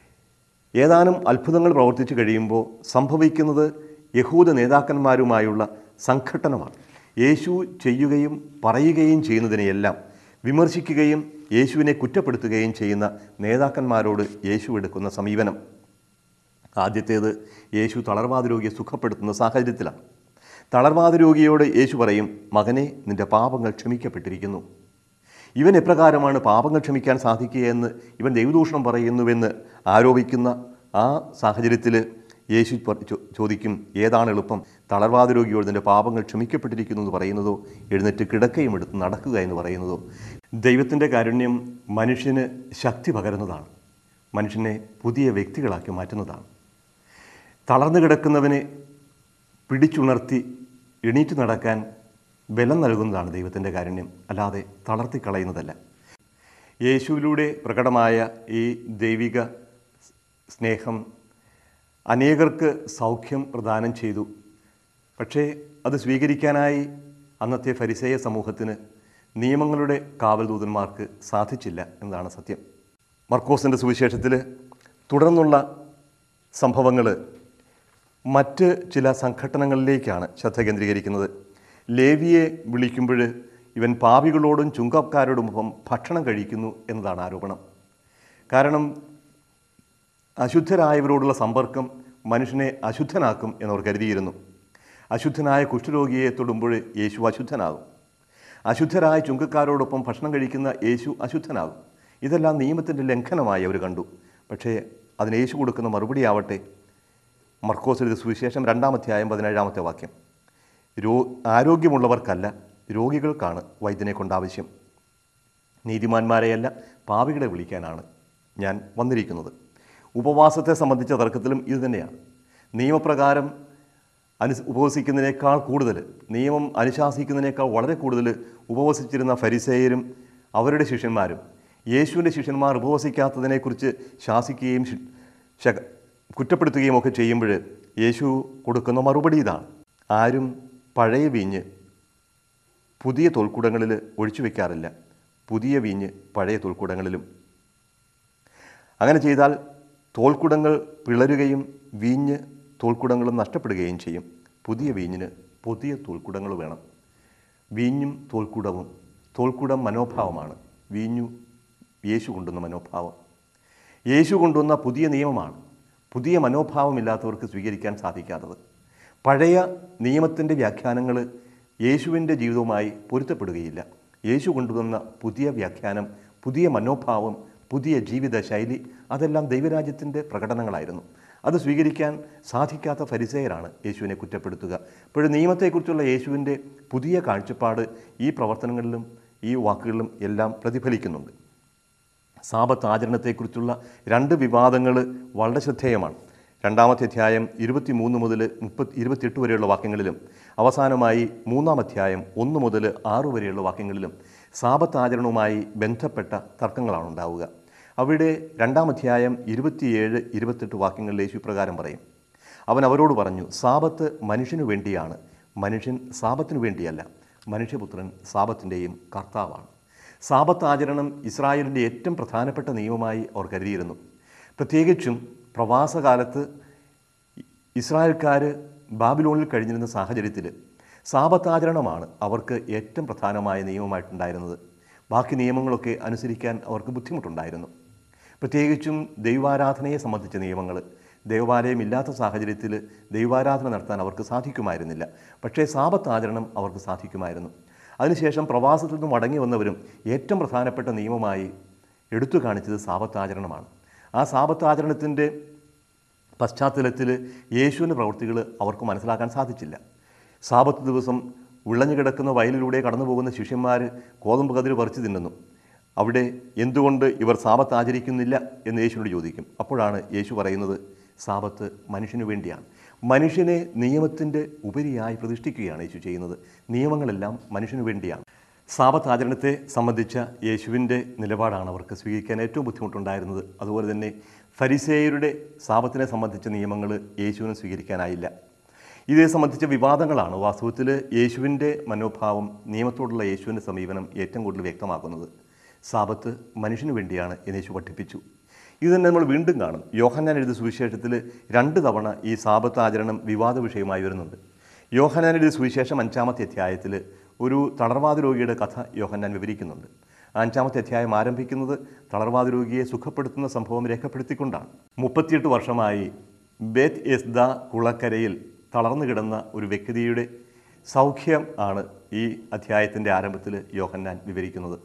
ഏതാനും അത്ഭുതങ്ങൾ പ്രവർത്തിച്ച് കഴിയുമ്പോൾ സംഭവിക്കുന്നത് യഹൂദ നേതാക്കന്മാരുമായുള്ള സംഘട്ടനമാണ്. യേശു ചെയ്യുകയും പറയുകയും ചെയ്യുന്നതിനെയെല്ലാം വിമർശിക്കുകയും യേശുവിനെ കുറ്റപ്പെടുത്തുകയും ചെയ്യുന്ന നേതാക്കന്മാരോട് യേശു എടുക്കുന്ന സമീപനം. ആദ്യത്തേത്, യേശു തളർവാദ രോഗിയെ സുഖപ്പെടുത്തുന്ന സാഹചര്യത്തിലാണ്. തളർവാദ രോഗിയോട് യേശു പറയും, മകനെ, നിൻ്റെ പാപങ്ങൾ ക്ഷമിക്കപ്പെട്ടിരിക്കുന്നു. ഇവൻ എപ്രകാരമാണ് പാപങ്ങൾ ക്ഷമിക്കാൻ സാധിക്കുകയെന്ന് ഇവൻ ദൈവദൂഷണം പറയുന്നുവെന്ന് ആരോപിക്കുന്ന ആ സാഹചര്യത്തിൽ യേശു ചോദിക്കും, ഏതാണ് എളുപ്പം, തളർവാദ രോഗിയോട് നിൻ്റെ പാപങ്ങൾ ക്ഷമിക്കപ്പെട്ടിരിക്കുന്നു എന്ന് പറയുന്നതോ, എഴുന്നേറ്റ് കിടക്കയും എടുത്ത് നടക്കുക എന്ന് പറയുന്നതോ? ദൈവത്തിൻ്റെ കാരുണ്യം മനുഷ്യന് ശക്തി പകരുന്നതാണ്, മനുഷ്യനെ പുതിയ വ്യക്തികളാക്കി മാറ്റുന്നതാണ്. തളർന്നു കിടക്കുന്നവനെ പിടിച്ചുണർത്തി എണീറ്റ് നടക്കാൻ ബലം നൽകുന്നതാണ് ദൈവത്തിൻ്റെ കാരുണ്യം, അല്ലാതെ തളർത്തിക്കളയുന്നതല്ല. യേശുവിലൂടെ പ്രകടമായ ഈ ദൈവിക സ്നേഹം അനേകർക്ക് സൗഖ്യം പ്രദാനം ചെയ്തു. പക്ഷേ അത് സ്വീകരിക്കാനായി അന്നത്തെ ഫരിസേയ സമൂഹത്തിന്, നിയമങ്ങളുടെ കാവൽദൂതന്മാർക്ക് സാധിച്ചില്ല എന്നതാണ് സത്യം. മർക്കോസിൻ്റെ സുവിശേഷത്തിൽ തുടർന്നുള്ള സംഭവങ്ങൾ മറ്റ് ചില സംഘട്ടനങ്ങളിലേക്കാണ് ശ്രദ്ധ കേന്ദ്രീകരിക്കുന്നത്. ലേവിയെ വിളിക്കുമ്പോൾ ഇവൻ പാപികളോടും ചുങ്കക്കാരോടുമൊപ്പം ഭക്ഷണം കഴിക്കുന്നു എന്നതാണ് ആരോപണം. കാരണം അശുദ്ധരായവരോടുള്ള സമ്പർക്കം മനുഷ്യനെ അശുദ്ധനാക്കും എന്നവർ കരുതിയിരുന്നു. അശുദ്ധനായ കുഷ്ഠരോഗിയെ തൊടുമ്പോൾ യേശു അശുദ്ധനാകും. അശുദ്ധരായ ചുങ്കക്കാരോടൊപ്പം ഭക്ഷണം കഴിക്കുന്ന യേശു അശുദ്ധനാകും. ഇതെല്ലാം നിയമത്തിൻ്റെ ലംഘനമായി അവർ കണ്ടു. പക്ഷേ അതിന് യേശു കൊടുക്കുന്ന മറുപടി ആവട്ടെ, മർക്കോസ് എഴുതിയ സുവിശേഷം 2-ാം അധ്യായം 17-ാമത്തെ വാക്യം, ആരോഗ്യമുള്ളവർക്കല്ല രോഗികൾക്കാണ് വൈദ്യനെ കൊണ്ടാവശ്യം. നീതിമാന്മാരെയല്ല പാപികളെ വിളിക്കാനാണ് ഞാൻ വന്നിരിക്കുന്നത്. ഉപവാസത്തെ സംബന്ധിച്ച തർക്കത്തിലും ഇതുതന്നെയാണ്. നിയമപ്രകാരം ഉപവസിക്കുന്നതിനേക്കാൾ കൂടുതൽ, നിയമം അനുശാസിക്കുന്നതിനേക്കാൾ വളരെ കൂടുതൽ ഉപവസിച്ചിരുന്ന ഫരിസേയരും അവരുടെ ശിഷ്യന്മാരും യേശുവിൻ്റെ ശിഷ്യന്മാർ ഉപവസിക്കാത്തതിനെക്കുറിച്ച് ശാസിക്കുകയും കുറ്റപ്പെടുത്തുകയും ഒക്കെ ചെയ്യുമ്പോൾ യേശു കൊടുക്കുന്ന മറുപടി ഇതാണ്, ആരും പഴയ വീഞ്ഞ് പുതിയ തോൽക്കുടങ്ങളിൽ ഒഴിച്ചു വയ്ക്കാറില്ല, പുതിയ വീഞ്ഞ് പഴയ തോൽക്കുടങ്ങളിലും. അങ്ങനെ ചെയ്താൽ തോൽക്കുടങ്ങൾ പിളരുകയും വീഞ്ഞ് തോൽക്കുടങ്ങളും നഷ്ടപ്പെടുകയും ചെയ്യും. പുതിയ വീഞ്ഞിന് പുതിയ തോൽക്കുടങ്ങൾ വേണം. വീഞ്ഞും തോൽക്കുടവും, തോൽക്കുടം മനോഭാവമാണ്, വീഞ്ഞു യേശു കൊണ്ടുവന്ന മനോഭാവം. യേശു കൊണ്ടുവന്ന പുതിയ നിയമമാണ് പുതിയ മനോഭാവമില്ലാത്തവർക്ക് സ്വീകരിക്കാൻ സാധിക്കാത്തത്. പഴയ നിയമത്തിൻ്റെ വ്യാഖ്യാനങ്ങൾ യേശുവിൻ്റെ ജീവിതവുമായി പൊരുത്തപ്പെടുകയില്ല. യേശു കൊണ്ടുവന്ന പുതിയ വ്യാഖ്യാനം, പുതിയ മനോഭാവം, പുതിയ ജീവിത ശൈലി, അതെല്ലാം ദൈവരാജ്യത്തിൻ്റെ പ്രകടനങ്ങളായിരുന്നു. അത് സ്വീകരിക്കാൻ സാധിക്കാത്ത ഫരിസേയരാണ് യേശുവിനെ കുറ്റപ്പെടുത്തുക. ഇപ്പോഴും നിയമത്തെക്കുറിച്ചുള്ള യേശുവിൻ്റെ പുതിയ കാഴ്ചപ്പാട് ഈ പ്രവർത്തനങ്ങളിലും ഈ വാക്കുകളിലും എല്ലാം പ്രതിഫലിക്കുന്നുണ്ട്. സാബത്ത് ആചരണത്തെക്കുറിച്ചുള്ള 2 വിവാദങ്ങൾ വളരെ ശ്രദ്ധേയമാണ്. രണ്ടാമത്തെ അധ്യായം 23 മുതൽ 28 വരെയുള്ള വാക്യങ്ങളിലും അവസാനമായി 3-ാം അധ്യായം 1 മുതൽ 6 വരെയുള്ള വാക്യങ്ങളിലും സാബത്ത് ആചരണവുമായി ബന്ധപ്പെട്ട തർക്കങ്ങളാണ് ഉണ്ടാവുക. അവിടെ 2-ാം അധ്യായം 27-28 വാക്യങ്ങളിൽ യേശു പ്രകാരം പറയും, അവൻ അവരോട് പറഞ്ഞു, സാബത്ത് മനുഷ്യനു വേണ്ടിയാണ്, മനുഷ്യൻ സാബത്തിനു വേണ്ടിയല്ല. മനുഷ്യപുത്രൻ സാബത്തിൻ്റെയും കർത്താവാണ്. സാബത്ത് ആചരണം ഇസ്രായേലിൻ്റെ ഏറ്റവും പ്രധാനപ്പെട്ട നിയമമായി അവർ കരുതിയിരുന്നു. പ്രത്യേകിച്ചും പ്രവാസകാലത്ത് ഇസ്രായേൽക്കാർ ബാബിലോണിൽ കഴിഞ്ഞിരുന്ന സാഹചര്യത്തിൽ സാബത്ത് ആചരണമാണ് അവർക്ക് ഏറ്റവും പ്രധാനമായ നിയമമായിട്ടുണ്ടായിരുന്നത്. ബാക്കി നിയമങ്ങളൊക്കെ അനുസരിക്കാൻ അവർക്ക് ബുദ്ധിമുട്ടുണ്ടായിരുന്നു. പ്രത്യേകിച്ചും ദൈവാരാധനയെ സംബന്ധിച്ച നിയമങ്ങൾ, ദേവാലയം ഇല്ലാത്ത സാഹചര്യത്തിൽ ദൈവാരാധന നടത്താൻ അവർക്ക് സാധിക്കുമായിരുന്നില്ല. പക്ഷേ സാബത്ത് ആചരണം അവർക്ക് സാധിക്കുമായിരുന്നു. അതിനുശേഷം പ്രവാസത്തിൽ നിന്നും മടങ്ങി വന്നവരും ഏറ്റവും പ്രധാനപ്പെട്ട നിയമമായി എടുത്തു കാണിച്ചത് സാബത്ത് ആചരണമാണ്. ആ സാബത്ത് ആചരണത്തിൻ്റെ പശ്ചാത്തലത്തിൽ യേശുവിൻ്റെ പ്രവൃത്തികൾ അവർക്ക് മനസ്സിലാക്കാൻ സാധിച്ചില്ല. സാബത്ത് ദിവസം വിളഞ്ഞു കിടക്കുന്ന വയലിലൂടെ കടന്നു പോകുന്ന ശിഷ്യന്മാർ ഗോതമ്പ് കതിര് പറിച്ചു തിന്നുന്നു. അവിടെ എന്തുകൊണ്ട് ഇവർ സാബത്ത് ആചരിക്കുന്നില്ല എന്ന് യേശുവിനോട് ചോദിക്കും. അപ്പോഴാണ് യേശു പറയുന്നത്, സാബത്ത് മനുഷ്യനു വേണ്ടിയാണ്. മനുഷ്യനെ നിയമത്തിൻ്റെ ഉപരിയായി പ്രതിഷ്ഠിക്കുകയാണ് യേശു ചെയ്യുന്നത്. നിയമങ്ങളെല്ലാം മനുഷ്യനു വേണ്ടിയാണ്. സാബത്ത് ആചരണത്തെ സംബന്ധിച്ച യേശുവിൻ്റെ നിലപാടാണ് അവർക്ക് സ്വീകരിക്കാൻ ഏറ്റവും ബുദ്ധിമുട്ടുണ്ടായിരുന്നത്. അതുപോലെ തന്നെ ഫരിസേയരുടെ സാബത്തിനെ സംബന്ധിച്ച നിയമങ്ങൾ യേശുവിന് സ്വീകരിക്കാനായില്ല. ഇതേ സംബന്ധിച്ച വിവാദങ്ങളാണ് വാസ്തവത്തിൽ യേശുവിൻ്റെ മനോഭാവം, നിയമത്തോടുള്ള യേശുവിൻ്റെ സമീപനം ഏറ്റവും കൂടുതൽ വ്യക്തമാക്കുന്നത്. സാബത്ത് മനുഷ്യനു വേണ്ടിയാണ് എന്ന് യേശു പഠിപ്പിച്ചു. ഇത് തന്നെ നമ്മൾ വീണ്ടും കാണും. യോഹന്നാൻ എഴുതിയ സുവിശേഷത്തിൽ 2 തവണ ഈ സാബത്ത് ആചരണം വിവാദ വിഷയമായി വരുന്നുണ്ട്. യോഹന്നാൻ എഴുതിയ സുവിശേഷം 5-ാമത്തെ അധ്യായത്തിൽ ഒരു തളർവാദ രോഗിയുടെ കഥ യോഹന്നാൻ വിവരിക്കുന്നുണ്ട്. 5-ാമത്തെ അധ്യായം ആരംഭിക്കുന്നത് തളർവാദ രോഗിയെ സുഖപ്പെടുത്തുന്ന സംഭവം രേഖപ്പെടുത്തിക്കൊണ്ടാണ്. 38 വർഷമായി ബേത്ത് എസ്ദ കുളക്കരയിൽ തളർന്നു കിടന്ന ഒരു വ്യക്തിയുടെ സൗഖ്യം ആണ് ഈ അധ്യായത്തിൻ്റെ ആരംഭത്തിൽ യോഹന്നാൻ വിവരിക്കുന്നത്.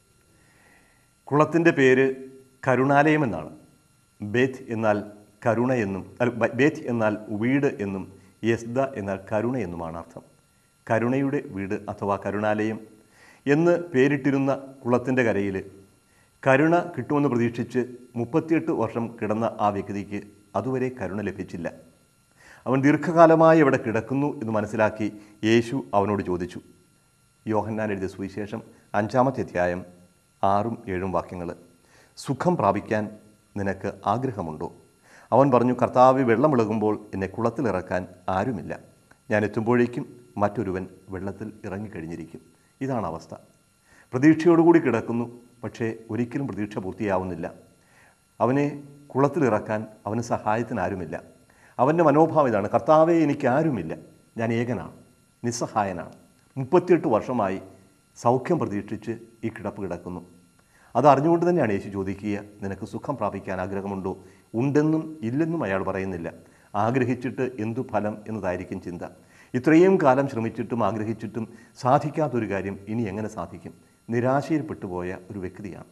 കുളത്തിൻ്റെ പേര് കരുണാലയം എന്നാണ്. ബേത്ത് എന്നാൽ കരുണ എന്നും, ബേത്ത് എന്നാൽ വീട് എന്നും, യെസ്ദ എന്നാൽ കരുണ എന്നുമാണ് അർത്ഥം. കരുണയുടെ വീട് അഥവാ കരുണാലയം എന്ന് പേരിട്ടിരുന്ന കുളത്തിൻ്റെ കരയിൽ കരുണ കിട്ടുമെന്ന് പ്രതീക്ഷിച്ച് 38 വർഷം കിടന്ന ആ വ്യക്തിക്ക് അതുവരെ കരുണ ലഭിച്ചില്ല. അവൻ ദീർഘകാലമായി അവിടെ കിടക്കുന്നു എന്ന് മനസ്സിലാക്കി യേശു അവനോട് ചോദിച്ചു. യോഹന്നാൻ എഴുതിയ സുവിശേഷം 5-ാമത്തെ അധ്യായം 6-7 വാക്യങ്ങൾ. സുഖം പ്രാപിക്കാൻ നിനക്ക് ആഗ്രഹമുണ്ടോ? അവൻ പറഞ്ഞു, കർത്താവ്, വെള്ളം ഇളകുമ്പോൾ എന്നെ കുളത്തിലിറക്കാൻ ആരുമില്ല. ഞാൻ എത്തുമ്പോഴേക്കും മറ്റൊരുവൻ വെള്ളത്തിൽ ഇറങ്ങിക്കഴിഞ്ഞിരിക്കും. ഇതാണ് അവസ്ഥ. പ്രതീക്ഷയോടുകൂടി കിടക്കുന്നു, പക്ഷേ ഒരിക്കലും പ്രതീക്ഷ പൂർത്തിയാവുന്നില്ല. അവനെ കുളത്തിലിറക്കാൻ അവന് സഹായത്തിന് ആരുമില്ല. അവൻ്റെ മനോഭാവം ഇതാണ്, കർത്താവേ, എനിക്ക് ആരുമില്ല, ഞാൻ ഏകനാണ്, നിസ്സഹായനാണ്. 38 വർഷമായി സൗഖ്യം പ്രതീക്ഷിച്ച് ഈ കിടപ്പ് കിടക്കുന്നു. അതറിഞ്ഞുകൊണ്ട് തന്നെയാണ് യേശു ചോദിക്കുക, നിനക്ക് സുഖം പ്രാപിക്കാൻ ആഗ്രഹമുണ്ടോ? ഉണ്ടെന്നും ഇല്ലെന്നും അയാൾ പറയുന്നില്ല. ആഗ്രഹിച്ചിട്ട് എന്തു ഫലം എന്നതായിരിക്കും ചിന്ത. ഇത്രയും കാലം ശ്രമിച്ചിട്ടും ആഗ്രഹിച്ചിട്ടും സാധിക്കാത്തൊരു കാര്യം ഇനി എങ്ങനെ സാധിക്കും? നിരാശയിൽപ്പെട്ടുപോയ ഒരു വ്യക്തിയാണ്.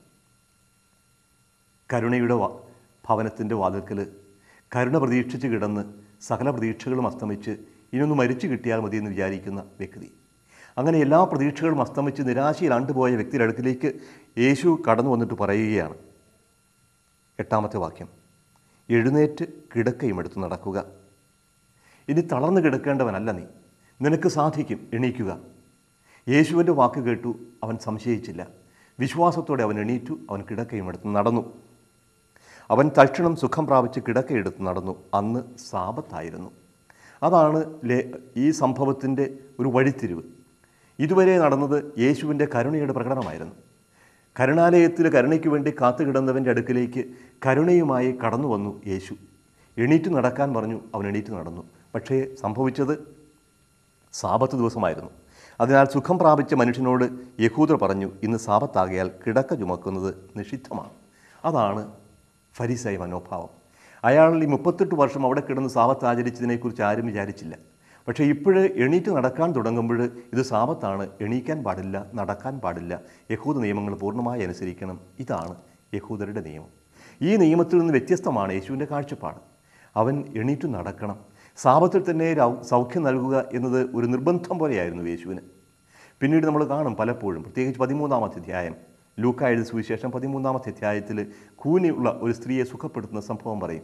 കരുണയുടെ ഭവനത്തിൻ്റെ വാതിൽക്കൽ കരുണ പ്രതീക്ഷിച്ച് കിടന്ന് സകല പ്രതീക്ഷകളും അസ്തമിച്ച് ഇനിയൊന്ന് മരിച്ചു കിട്ടിയാൽ മതിയെന്ന് വിചാരിക്കുന്ന വ്യക്തി. അങ്ങനെ എല്ലാ പ്രതീക്ഷകളും അസ്തമിച്ച് നിരാശയിൽ ആണ്ടുപോയ വ്യക്തിയുടെ അടുക്കിലേക്ക് യേശു കടന്നു വന്നിട്ട് പറയുകയാണ്. 8-ാമത്തെ വാക്യം, എഴുന്നേറ്റ് കിടക്കയും എടുത്ത് നടക്കുക. ഇനി തളർന്നു കിടക്കേണ്ടവനല്ല നീ, നിനക്ക് സാധിക്കും, എണീക്കുക. യേശുവിൻ്റെ വാക്ക് കേട്ടു അവൻ സംശയിച്ചില്ല. വിശ്വാസത്തോടെ അവൻ എണീറ്റു, അവൻ കിടക്കയും എടുത്ത് നടന്നു. അവൻ തൽക്ഷണം സുഖം പ്രാപിച്ച് കിടക്കയെടുത്ത് നടന്നു. അന്ന് സാബത്തായിരുന്നു. അതാണ് ഈ സംഭവത്തിൻ്റെ ഒരു വഴിത്തിരിവ്. ഇതുവരെ നടന്നത് യേശുവിൻ്റെ കരുണയുടെ പ്രകടനമായിരുന്നു. കരുണാലയത്തിൽ കരുണയ്ക്ക് വേണ്ടി കാത്തുകിടന്നവൻ്റെ അടുക്കിലേക്ക് കരുണയുമായി കടന്നു വന്നു യേശു. എണീറ്റ് നടക്കാൻ പറഞ്ഞു, അവൻ എണീറ്റ് നടന്നു. പക്ഷേ സംഭവിച്ചത് സാബത്ത് ദിവസമായിരുന്നു. അതിനാൽ സുഖം പ്രാപിച്ച മനുഷ്യനോട് യഹൂദർ പറഞ്ഞു, ഇന്ന് സാബത്താകയാൽ കിടക്ക ചുമക്കുന്നത് നിഷിദ്ധമാണ്. അതാണ് ഫരിസേയ മനോഭാവം. അയാൾ ഈ 38 വർഷം അവിടെ കിടന്ന് സാബത്ത് ആചരിച്ചതിനെക്കുറിച്ച് ആരും വിചാരിച്ചില്ല. പക്ഷേ ഇപ്പോഴ് എണീറ്റ് നടക്കാൻ തുടങ്ങുമ്പോൾ ഇത് സാബത്താണ്, എണീക്കാൻ പാടില്ല, നടക്കാൻ പാടില്ല, യഹൂദ നിയമങ്ങൾ പൂർണ്ണമായി അനുസരിക്കണം. ഇതാണ് യഹൂദരുടെ നിയമം. ഈ നിയമത്തിൽ നിന്ന് വ്യത്യസ്തമാണ് യേശുവിൻ്റെ കാഴ്ചപ്പാട്. അവൻ എണീറ്റ് നടക്കണം. സാബത്തിൽ തന്നെ സൗഖ്യം നൽകുക എന്നത് ഒരു നിർബന്ധം പോലെയായിരുന്നു യേശുവിന്. പിന്നീട് നമ്മൾ കാണും പലപ്പോഴും, പ്രത്യേകിച്ച് 13-ാമത്തെ അധ്യായം, ലൂക്കാ എഴുതിയ സുവിശേഷം 13-ാമത്തെ അധ്യായത്തിൽ കൂനിയുള്ള ഒരു സ്ത്രീയെ സുഖപ്പെടുത്തുന്ന സംഭവം പറയും.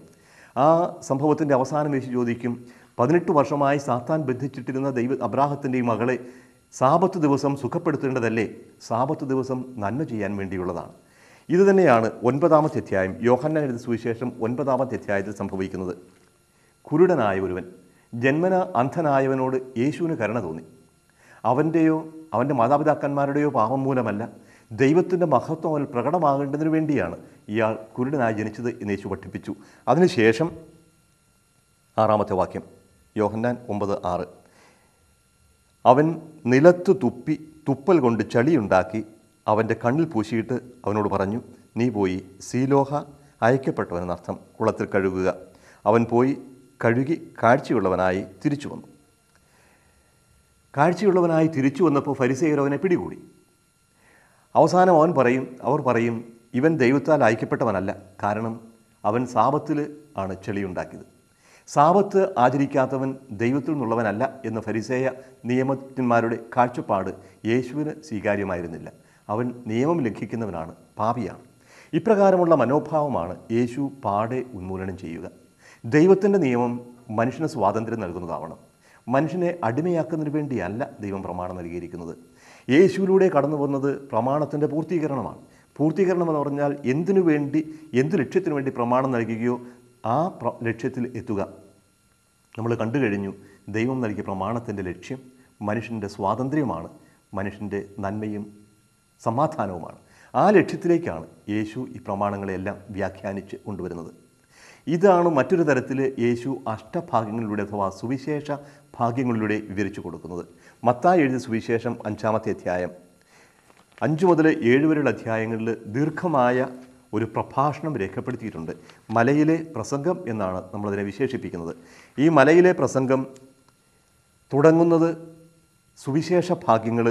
ആ സംഭവത്തിൻ്റെ അവസാനം യേശു ചോദിക്കും, 18 വർഷമായി സാത്താൻ ബന്ധിച്ചിട്ടിരുന്ന അബ്രാഹത്തിൻ്റെയും മകളെ സാബത്ത് ദിവസം സുഖപ്പെടുത്തേണ്ടതല്ലേ? സാബത്ത് ദിവസം നന്മ ചെയ്യാൻ വേണ്ടിയുള്ളതാണ്. ഇത് തന്നെയാണ് 9-ാമത്തെ അധ്യായം, യോഹന്നാൻ എഴുതിയ സുവിശേഷം 9-ാമത്തെ അധ്യായത്തിൽ സംഭവിക്കുന്നത്. കുരുടനായ ഒരുവൻ, ജന്മന അന്ധനായവനോട് യേശുവിന് കരുണ തോന്നി. അവൻ്റെയോ അവൻ്റെ മാതാപിതാക്കന്മാരുടെയോ പാപം മൂലമല്ല, ദൈവത്തിൻ്റെ മഹത്വം അവൽ പ്രകടമാകേണ്ടതിനു വേണ്ടിയാണ് ഇയാൾ കുരുടനായി ജനിച്ചത് എന്ന് യേശു പഠിപ്പിച്ചു. അതിനുശേഷം 6-ാമത്തെ വാക്യം, യോഹന്നാൻ 9:6, അവൻ നിലത്ത് തുപ്പി തുപ്പൽ കൊണ്ട് ചളിയുണ്ടാക്കി അവൻ്റെ കണ്ണിൽ പൂശിയിട്ട് അവനോട് പറഞ്ഞു, നീ പോയി സീലോഹ, അയക്കപ്പെട്ടവനെന്നർത്ഥം, കുളത്തിൽ കഴുകുക. അവൻ പോയി കഴുകി കാഴ്ചയുള്ളവനായി തിരിച്ചു വന്നു. കാഴ്ചയുള്ളവനായി തിരിച്ചു വന്നപ്പോൾ ഫരിസേയർ അവനെ പിടികൂടി. അവസാനം അവർ പറയും ഇവൻ ദൈവത്താൽ അയക്കപ്പെട്ടവനല്ല, കാരണം അവൻ സാബത്തിൽ ആണ് ചെളിയുണ്ടാക്കിയത്. സാബത്ത് ആചരിക്കാത്തവൻ ദൈവത്തിൽ നിന്നുള്ളവനല്ല എന്ന ഫരിസേയ നിയമജ്ഞന്മാരുടെ കാഴ്ചപ്പാട് യേശുവിന് സ്വീകാര്യമായിരുന്നില്ല. അവൻ നിയമം ലംഘിക്കുന്നവനാണ്, പാപിയാണ്. ഇപ്രകാരമുള്ള മനോഭാവമാണ് യേശു പാടെ ഉന്മൂലനം ചെയ്യുക. ദൈവത്തിൻ്റെ നിയമം മനുഷ്യന് സ്വാതന്ത്ര്യം നൽകുന്നതാവണം. മനുഷ്യനെ അടിമയാക്കുന്നതിന് വേണ്ടിയല്ല ദൈവം പ്രമാണം നൽകിയിരിക്കുന്നത്. യേശുവിലൂടെ കടന്നു വന്നത് പ്രമാണത്തിൻ്റെ പൂർത്തീകരണമാണ്. പൂർത്തീകരണം എന്ന് പറഞ്ഞാൽ എന്ത് ലക്ഷ്യത്തിനു വേണ്ടി പ്രമാണം നൽകുകയോ ആ ലക്ഷ്യത്തിൽ എത്തുക. നമ്മൾ കണ്ടു കഴിഞ്ഞു, ദൈവം നൽകിയ പ്രമാണത്തിൻ്റെ ലക്ഷ്യം മനുഷ്യൻ്റെ സ്വാതന്ത്ര്യമാണ്, മനുഷ്യൻ്റെ നന്മയും സമാധാനവുമാണ്. ആ ലക്ഷ്യത്തിലേക്കാണ് യേശു ഈ പ്രമാണങ്ങളെല്ലാം വ്യാഖ്യാനിച്ച് കൊണ്ടുവരുന്നത്. ഇതാണ് മറ്റൊരു തരത്തിൽ യേശു അഷ്ടഭാഗ്യങ്ങളിലൂടെ അഥവാ സുവിശേഷ ഭാഗ്യങ്ങളിലൂടെ വിവരിച്ചു കൊടുക്കുന്നത്. മത്തായി എഴുതിയ സുവിശേഷം 5-ാമത്തെ അധ്യായം 5 മുതൽ 7 വരെയുള്ള അധ്യായങ്ങളിൽ ദീർഘമായ ഒരു പ്രഭാഷണം രേഖപ്പെടുത്തിയിട്ടുണ്ട്. മലയിലെ പ്രസംഗം എന്നാണ് നമ്മളതിനെ വിശേഷിപ്പിക്കുന്നത്. ഈ മലയിലെ പ്രസംഗം തുടങ്ങുന്നത് സുവിശേഷ ഭാഗ്യങ്ങൾ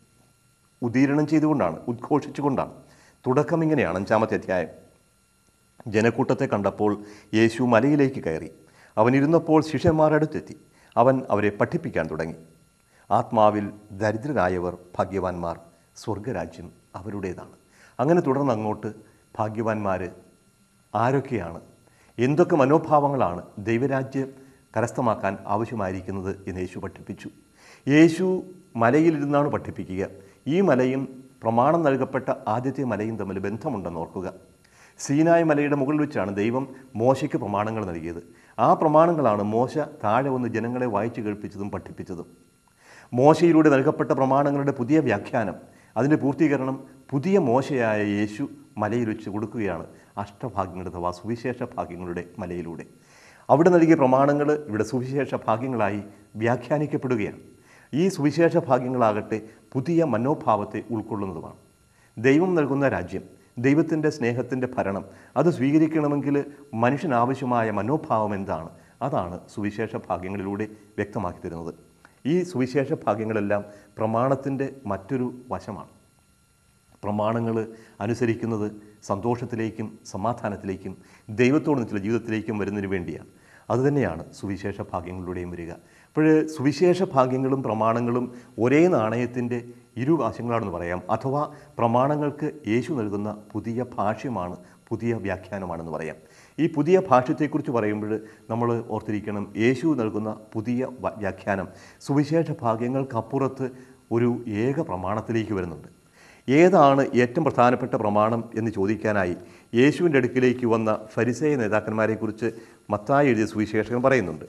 ഉദീരണം ചെയ്തുകൊണ്ടാണ്, ഉദ്ഘോഷിച്ചുകൊണ്ടാണ്. തുടക്കം ഇങ്ങനെയാണ്. 5-ാമത്തെ അധ്യായം, ജനക്കൂട്ടത്തെ കണ്ടപ്പോൾ യേശു മലയിലേക്ക് കയറി. അവൻ ഇരുന്നപ്പോൾ ശിഷ്യന്മാർ അടുത്തെത്തി. അവൻ അവരെ പഠിപ്പിക്കാൻ തുടങ്ങി. ആത്മാവിൽ ദരിദ്രരായവർ ഭാഗ്യവാന്മാർ, സ്വർഗരാജ്യം അവരുടേതാണ്. അങ്ങനെ തുടർന്ന് അങ്ങോട്ട് ഭാഗ്യവാന്മാർ ആരൊക്കെയാണ്, എന്തൊക്കെ മനോഭാവങ്ങളാണ് ദൈവരാജ്യം കരസ്ഥമാക്കാൻ ആവശ്യമായിരിക്കുന്നത് എന്ന് യേശു പഠിപ്പിച്ചു. യേശു മലയിലിരുന്നാണ് പഠിപ്പിക്കുക. ഈ മലയും പ്രമാണം നൽകപ്പെട്ട ആദ്യത്തെ മലയും തമ്മിൽ ബന്ധമുണ്ടെന്ന് ഓർക്കുക. സീനായ് മലയുടെ മുകളിൽ വെച്ചാണ് ദൈവം മോശയ്ക്ക് പ്രമാണങ്ങൾ നൽകിയത്. ആ പ്രമാണങ്ങളാണ് മോശ താഴെ വന്ന് ജനങ്ങളെ വായിച്ചു കേൾപ്പിച്ചതും പഠിപ്പിച്ചതും. മോശയിലൂടെ നൽകപ്പെട്ട പ്രമാണങ്ങളുടെ പുതിയ വ്യാഖ്യാനം, അതിൻ്റെ പൂർത്തീകരണം പുതിയ മോശയായ യേശു മലയിൽ വെച്ച് കൊടുക്കുകയാണ്. അഷ്ടഭാഗ്യങ്ങളുടെ അഥവാ സുവിശേഷ ഭാഗ്യങ്ങളുടെ മലയിലൂടെ അവിടെ നൽകിയ പ്രമാണങ്ങൾ ഇവിടെ സുവിശേഷ ഭാഗ്യങ്ങളായി വ്യാഖ്യാനിക്കപ്പെടുകയാണ്. ഈ സുവിശേഷ ഭാഗ്യങ്ങളാകട്ടെ പുതിയ മനോഭാവത്തെ ഉൾക്കൊള്ളുന്നതുമാണ്. ദൈവം നൽകുന്ന രാജ്യം, ദൈവത്തിൻ്റെ സ്നേഹത്തിൻ്റെ ഭരണം, അത് സ്വീകരിക്കണമെങ്കിൽ മനുഷ്യനാവശ്യമായ മനോഭാവം എന്താണ്, അതാണ് സുവിശേഷ ഭാഗ്യങ്ങളിലൂടെ വ്യക്തമാക്കി തരുന്നത്. ഈ സുവിശേഷ ഭാഗ്യങ്ങളെല്ലാം പ്രമാണത്തിൻ്റെ മറ്റൊരു വശമാണ്. പ്രമാണങ്ങൾ അനുസരിക്കുന്നത് സന്തോഷത്തിലേക്കും സമാധാനത്തിലേക്കും ദൈവത്തോടൊന്നിച്ചുള്ള ജീവിതത്തിലേക്കും വരുന്നതിന് വേണ്ടിയാണ്. അതുതന്നെയാണ് സുവിശേഷ ഭാഗ്യങ്ങളിലൂടെയും വരിക. അപ്പോൾ സുവിശേഷ ഭാഗ്യങ്ങളും പ്രമാണങ്ങളും ഒരേ നാണയത്തിൻ്റെ ഇരുവശങ്ങളാണെന്ന് പറയാം. അഥവാ പ്രമാണങ്ങൾക്ക് യേശു നൽകുന്ന പുതിയ ഭാഷ്യമാണ്, പുതിയ വ്യാഖ്യാനമാണെന്ന് പറയാം. ഈ പുതിയ ഭാഷ്യത്തെക്കുറിച്ച് പറയുമ്പോൾ നമ്മൾ ഓർത്തിരിക്കണം, യേശു നൽകുന്ന പുതിയ വ്യാഖ്യാനം സുവിശേഷ ഭാഗ്യങ്ങൾക്കപ്പുറത്ത് ഒരു ഏക പ്രമാണത്തിലേക്ക് വരുന്നുണ്ട്. ഏതാണ് ഏറ്റവും പ്രധാനപ്പെട്ട പ്രമാണം എന്ന് ചോദിക്കാനായി യേശുവിൻ്റെ അടുക്കിലേക്ക് വന്ന ഫരിസേയ നേതാക്കന്മാരെക്കുറിച്ച് മത്തായി എഴുതിയ സുവിശേഷകൻ പറയുന്നുണ്ട്.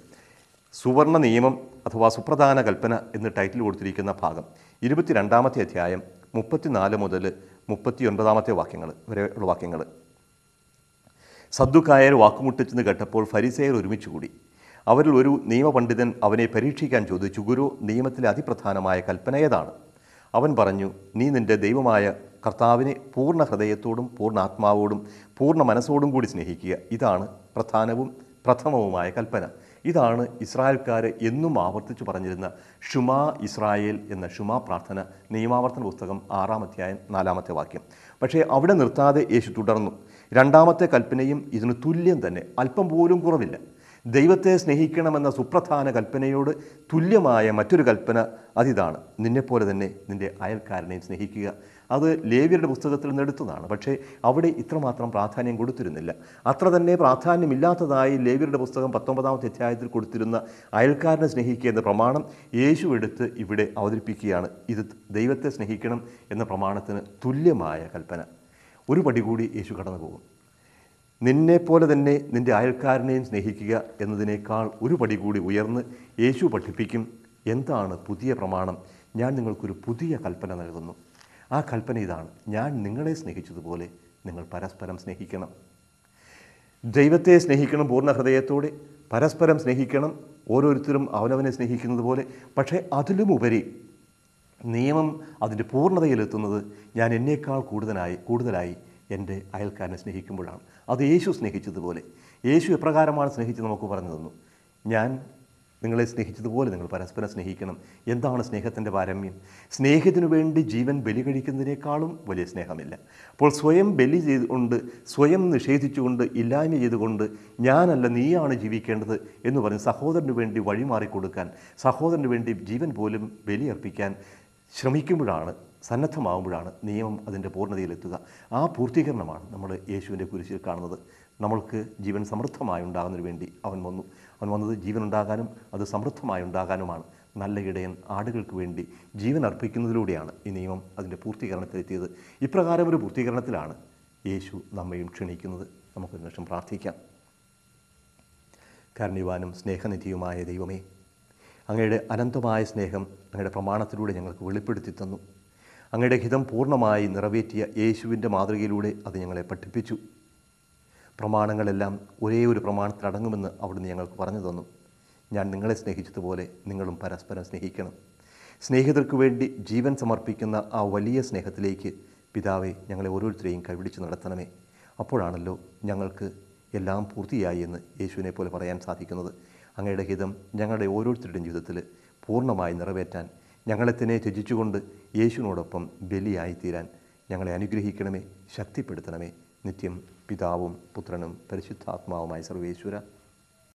സുവർണ നിയമം അഥവാ സുപ്രധാന കൽപ്പന എന്ന് ടൈറ്റിൽ കൊടുത്തിരിക്കുന്ന ഭാഗം 22-ാമത്തെ അധ്യായം 34 മുതൽ 39 വാക്യങ്ങൾ വരെയുള്ള വാക്യങ്ങൾ. സദ്ദുക്കായർ വാക്കുമുട്ടിച്ചെന്ന് കേട്ടപ്പോൾ ഫരിസേയർ ഒരുമിച്ചുകൂടി. അവരിൽ ഒരു നിയമപണ്ഡിതൻ അവനെ പരീക്ഷിക്കാൻ ചോദിച്ചു, ഗുരു, നിയമത്തിലെ അതിപ്രധാനമായ കൽപ്പന ഏതാണ്? അവൻ പറഞ്ഞു, നീ നിൻ്റെ ദൈവമായ കർത്താവിനെ പൂർണ്ണ ഹൃദയത്തോടും പൂർണ്ണ ആത്മാവോടും പൂർണ്ണ മനസ്സോടും കൂടി സ്നേഹിക്കുക. ഇതാണ് പ്രധാനവും പ്രഥമവുമായ കൽപ്പന. ഇതാണ് ഇസ്രായേൽക്കാർ എന്നും ആവർത്തിച്ചു പറഞ്ഞിരുന്ന ഷുമാ ഇസ്രായേൽ എന്ന ഷുമാ പ്രാർത്ഥന, നിയമാവർത്തന പുസ്തകം 6-ാം അധ്യായം 4-ാമത്തെ വാക്യം. പക്ഷേ അവിടെ നിർത്താതെ യേശു തുടർന്നു. 2-ാമത്തെ കൽപ്പനയും ഇതിന് തുല്യം തന്നെ, അല്പം പോലും കുറവില്ല. ദൈവത്തെ സ്നേഹിക്കണമെന്ന സുപ്രധാന കൽപ്പനയോട് തുല്യമായ മറ്റൊരു കൽപ്പന അതിതാണ്, നിന്നെപ്പോലെ തന്നെ നിൻ്റെ അയൽക്കാരനെയും സ്നേഹിക്കുക. അത് ലേവ്യരുടെ പുസ്തകത്തിൽ നിന്ന് എടുത്തതാണ്. പക്ഷേ അവിടെ ഇത്രമാത്രം പ്രാധാന്യം കൊടുത്തിരുന്നില്ല. അത്ര തന്നെ പ്രാധാന്യമില്ലാത്തതായി ലേവ്യരുടെ പുസ്തകം 19-ാമത്തെ അധ്യായത്തിൽ കൊടുത്തിരുന്ന അയൽക്കാരനെ സ്നേഹിക്കുക എന്ന പ്രമാണം യേശു എടുത്ത് ഇവിടെ അവതരിപ്പിക്കുകയാണ്. ഇത് ദൈവത്തെ സ്നേഹിക്കണം എന്ന പ്രമാണത്തിന് തുല്യമായ കൽപ്പന. ഒരു പടി കൂടി യേശു കടന്നു പോകും. നിന്നെപ്പോലെ തന്നെ നിൻ്റെ അയൽക്കാരനെയും സ്നേഹിക്കുക എന്നതിനേക്കാൾ ഒരു പടി കൂടി ഉയർന്ന് യേശു പഠിപ്പിക്കും. എന്താണ് പുതിയ പ്രമാണം? ഞാൻ നിങ്ങൾക്കൊരു പുതിയ കൽപ്പന നൽകുന്നു. ആ കൽപ്പന ഇതാണ്: ഞാൻ നിങ്ങളെ സ്നേഹിച്ചതുപോലെ നിങ്ങൾ പരസ്പരം സ്നേഹിക്കണം. ദൈവത്തെ സ്നേഹിക്കണം പൂർണ്ണ ഹൃദയത്തോടെ, പരസ്പരം സ്നേഹിക്കണം, ഓരോരുത്തരും അവനവനെ സ്നേഹിക്കുന്നത് പോലെ. പക്ഷേ അതിലുമുപരി നിയമം അതിൻ്റെ പൂർണ്ണതയിലെത്തുന്നത് ഞാൻ എന്നേക്കാൾ കൂടുതലായി എൻ്റെ അയൽക്കാരനെ സ്നേഹിക്കുമ്പോഴാണ്. അത് യേശു സ്നേഹിച്ചതുപോലെ. യേശു എപ്രകാരമാണ് സ്നേഹിച്ചത് നമുക്ക് പറഞ്ഞു തന്നു. ഞാൻ നിങ്ങളെ സ്നേഹിച്ചതുപോലെ നിങ്ങൾ പരസ്പരം സ്നേഹിക്കണം. എന്താണ് സ്നേഹത്തിൻ്റെ പാരമ്യം? സ്നേഹത്തിനു വേണ്ടി ജീവൻ ബലി കഴിക്കുന്നതിനേക്കാളും വലിയ സ്നേഹമില്ല. അപ്പോൾ സ്വയം ബലി ചെയ്തുകൊണ്ട്, സ്വയം നിഷേധിച്ചുകൊണ്ട്, ഇല്ലായ്മ ചെയ്തുകൊണ്ട് ഞാനല്ല നീയാണ് ജീവിക്കേണ്ടത് എന്ന് പറഞ്ഞ് സഹോദരന് വേണ്ടി വഴിമാറിക്കൊടുക്കാൻ, സഹോദരന് വേണ്ടി ജീവൻ പോലും ബലിയർപ്പിക്കാൻ ശ്രമിക്കുമ്പോഴാണ്, സന്നദ്ധമാകുമ്പോഴാണ് നിയമം അതിൻ്റെ പൂർണ്ണതയിലെത്തുക. ആ പൂർത്തീകരണമാണ് നമ്മൾ യേശുവിൻ്റെ കുരിശിൽ കാണുന്നത്. നമ്മൾക്ക് ജീവൻ സമൃദ്ധമായി ഉണ്ടാകുന്നതിന് വേണ്ടി അവൻ വന്നു. അവൻ വന്നത് ജീവൻ ഉണ്ടാകാനും അത് സമൃദ്ധമായി ഉണ്ടാകാനുമാണ്. നല്ല ഇടയൻ ആടുകൾക്ക് വേണ്ടി ജീവൻ അർപ്പിക്കുന്നതിലൂടെയാണ് ഈ നിയമം അതിൻ്റെ പൂർത്തീകരണത്തിലെത്തിയത്. ഇപ്രകാരം ഒരു പൂർത്തീകരണത്തിലാണ് യേശു നമ്മയും ക്ഷണിക്കുന്നത്. നമുക്കൊരു നിമിഷം പ്രാർത്ഥിക്കാം. കാരുണ്യവാനും സ്നേഹനിധിയുമായ ദൈവമേ, അങ്ങയുടെ അനന്തമായ സ്നേഹം അങ്ങയുടെ പ്രമാണത്തിലൂടെ ഞങ്ങൾക്ക് വെളിപ്പെടുത്തി തന്നു. അങ്ങയുടെ ഹിതം പൂർണ്ണമായി നിറവേറ്റിയ യേശുവിൻ്റെ മാതൃകയിലൂടെ അത് ഞങ്ങളെ പഠിപ്പിച്ചു. പ്രമാണങ്ങളെല്ലാം ഒരേ ഒരു പ്രമാണത്തിലടങ്ങുമെന്ന് അവിടുന്ന് ഞങ്ങൾക്ക് പറഞ്ഞു തന്നു. ഞാൻ നിങ്ങളെ സ്നേഹിച്ചതുപോലെ നിങ്ങളും പരസ്പരം സ്നേഹിക്കണം. സ്നേഹിതർക്ക് വേണ്ടി ജീവൻ സമർപ്പിക്കുന്ന ആ വലിയ സ്നേഹത്തിലേക്ക് പിതാവേ ഞങ്ങളെ ഓരോരുത്തരെയും കൈപിടിച്ച് നടത്തണമേ. അപ്പോഴാണല്ലോ ഞങ്ങൾക്ക് എല്ലാം പൂർത്തിയായി എന്ന് യേശുവിനെ പോലെ പറയാൻ സാധിക്കുന്നത്. അങ്ങയുടെ ഹിതം ഞങ്ങളുടെ ഓരോരുത്തരുടെയും ജീവിതത്തിൽ പൂർണ്ണമായി നിറവേറ്റാൻ ഞങ്ങളെ തന്നെ ത്യജിച്ചുകൊണ്ട് യേശുവിനോടൊപ്പം ബലിയായിത്തീരാൻ ഞങ്ങളെ അനുഗ്രഹിക്കണമേ, ശക്തിപ്പെടുത്തണമേ. നിത്യം പിതാവും പുത്രനും പരിശുദ്ധാത്മാവുമായ സർവേശ്വര